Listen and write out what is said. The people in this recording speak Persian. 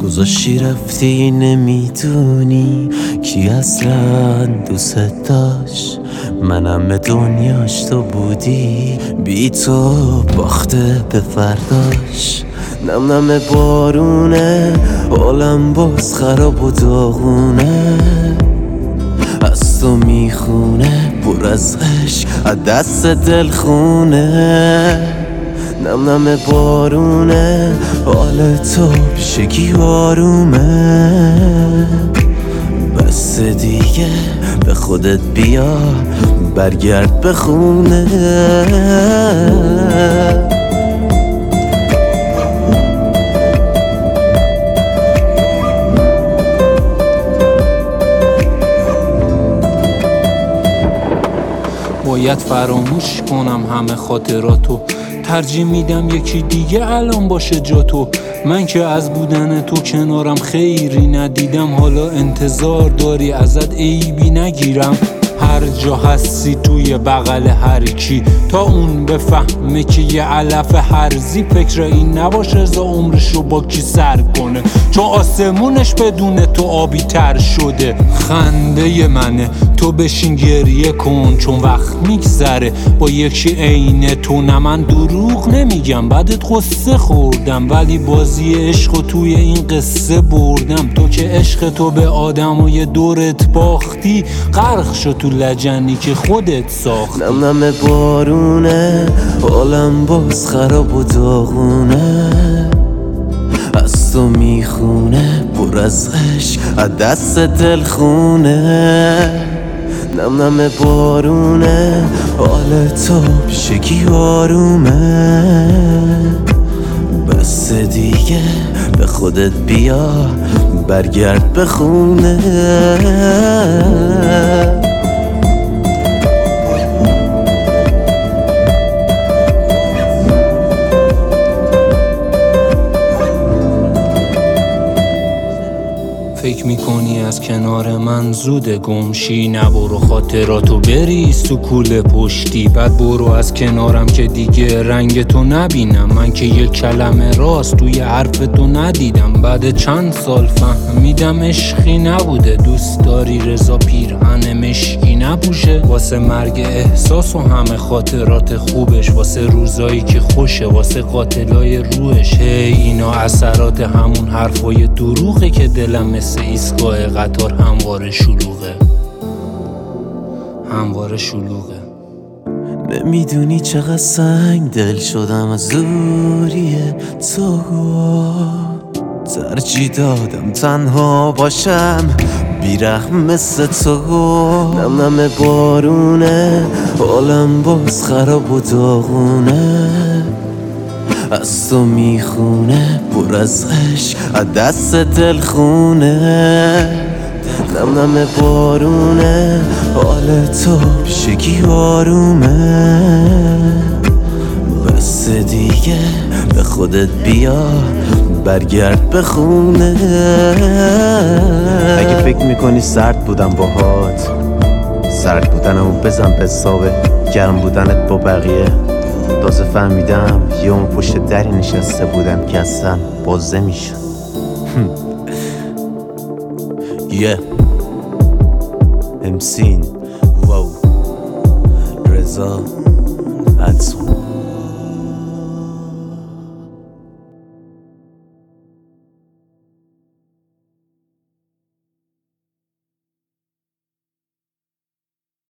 گذاشتی رفتی نمیدونی کی اصلا دوست داشت. منم به دنیاش تو بودی، بی تو باخته به فرداش. نم نم بارونه حالم باز خراب و داغونه، از تو میخونه پر از عشق از دست دلخونه. نم نم بارونه حال تو پیشگی آرومه، بس دیگه به خودت بیا برگرد به خونه. باید فراموش کنم همه خاطراتو، ترجیح میدم یکی دیگه الان باشه جا تو. من که از بودن تو کنارم خیری ندیدم، حالا انتظار داری ازت عیبی نگیرم. هر جا هستی توی بغل هر کی، تا اون بفهمه که یه علف هرزی فکر این نباشه ازا عمرش رو با کی سر کنه، چون آسمونش بدون تو آبی تر شده. خنده منه تو بشین گریه کن، چون وقت میگذره با یکی عین تو. نه من دروغ نمیگم بعدت قصه خوردم، ولی بازی عشق توی این قصه بردم. تو که عشق تو به آدم و یه دورت باختی، غرق شد تو لجنی که خودت ساختی. نم نم بارونه حالم باز خراب و داغونه، از تو میخونه پر از عشق از دست دلخونه. نم نم بارونه حال تو پیشگی آرومه، بس دیگه به خودت بیا برگرد به خونه. فکر میکنی از کنار من زوده گمشی، نبرو خاطراتو بریز تو کوله پشتی. بعد برو از کنارم که دیگه رنگ تو نبینم، من که یک کلمه راست توی حرف تو ندیدم. بعد چند سال فهمیدم عشقی نبوده، دوست داری رضا پیرهن مشکی نپوشه. واسه مرگ احساس و همه خاطرات خوبش، واسه روزایی که خوشه، واسه قاتلای روحش. اینا اثرات همون حرفای دروغه که دلم مثل ایستگاه قطار همواره شلوغه، همواره شلوغه. نمیدونی چقدر سنگ دل شدم از دوری تو، ترجیح دادم تنها باشم بیرحم مثل تو. نم نم بارونه حالم باز خراب و داغونه، از تو میخونه پر از عشق از دست دلخونه. نم نم بارونه حال تو پیشگی آرومه، بس دیگه به خودت بیا برگرد به خونه. اگه فکر میکنی سرد بودم باهات، سرد بودنمو بزن به حساب گرم بودنت با بقیه. تازه فهمیدم یه اون پشت دری نشسته بودم که اصلا بازه میشد. امسین واو رضا